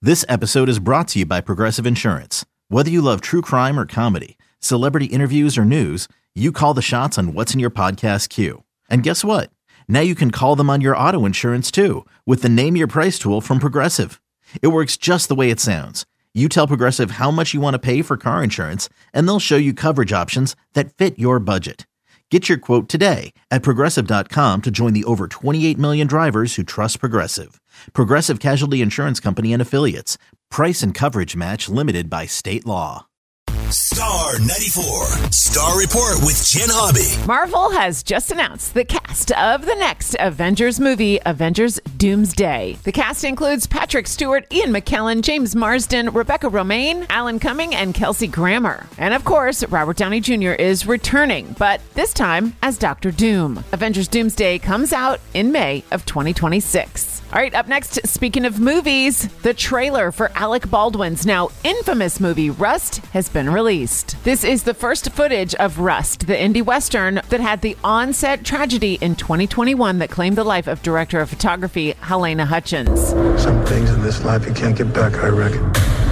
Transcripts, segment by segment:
This episode is brought to you by Progressive Insurance. Whether you love true crime or comedy, celebrity interviews or news, you call the shots on what's in your podcast queue. And guess what? Now you can call them on your auto insurance too with the Name Your Price tool from Progressive. It works just the way it sounds. You tell Progressive how much you want to pay for car insurance, and they'll show you coverage options that fit your budget. Get your quote today at Progressive.com to join the over 28 million drivers who trust Progressive. Progressive Casualty Insurance Company and Affiliates. Price and coverage match limited by state law. Star 94, Star Report with Jen Hobby. Marvel has just announced the cast of the next Avengers movie, Avengers Doomsday. The cast includes Patrick Stewart, Ian McKellen, James Marsden, Rebecca Romijn, Alan Cumming, and Kelsey Grammer. And of course, Robert Downey Jr. is returning, but this time as Dr. Doom. Avengers Doomsday comes out in May of 2026. All right, up next, speaking of movies, the trailer for Alec Baldwin's now infamous movie Rust has been released. This is the first footage of Rust, the indie western that had the on-set tragedy in 2021 that claimed the life of director of photography Halyna Hutchins. Some things in this life you can't get back, I reckon.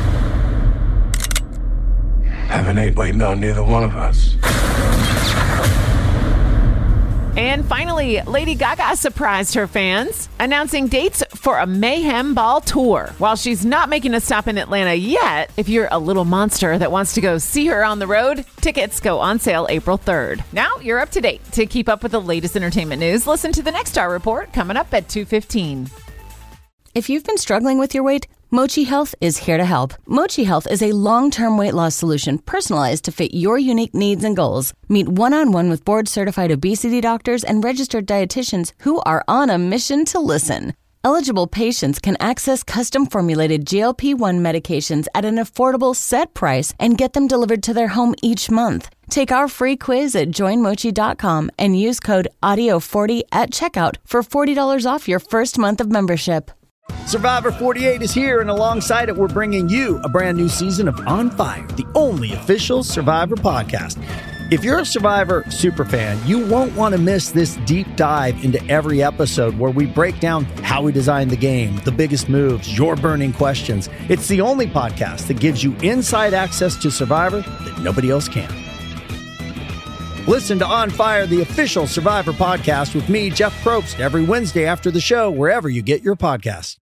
Heaven ain't waiting on neither one of us. And finally, Lady Gaga surprised her fans, announcing dates for a Mayhem Ball tour. While she's not making a stop in Atlanta yet, if you're a little monster that wants to go see her on the road, tickets go on sale April 3rd. Now you're up to date. To keep up with the latest entertainment news, listen to the next Star Report coming up at 2:15. If you've been struggling with your weight, Mochi Health is here to help. Mochi Health is a long-term weight loss solution personalized to fit your unique needs and goals. Meet one-on-one with board-certified obesity doctors and registered dietitians who are on a mission to listen. Eligible patients can access custom-formulated GLP-1 medications at an affordable set price and get them delivered to their home each month. Take our free quiz at joinmochi.com and use code AUDIO40 at checkout for $40 off your first month of membership. Survivor 48 is here, and alongside it, we're bringing you a brand new season of On Fire, the only official Survivor podcast. If you're a Survivor superfan, you won't want to miss this deep dive into every episode where we break down how we designed the game, the biggest moves, your burning questions. It's the only podcast that gives you inside access to Survivor that nobody else can. Listen to On Fire, the official Survivor podcast with me, Jeff Probst, every Wednesday after the show, wherever you get your podcasts.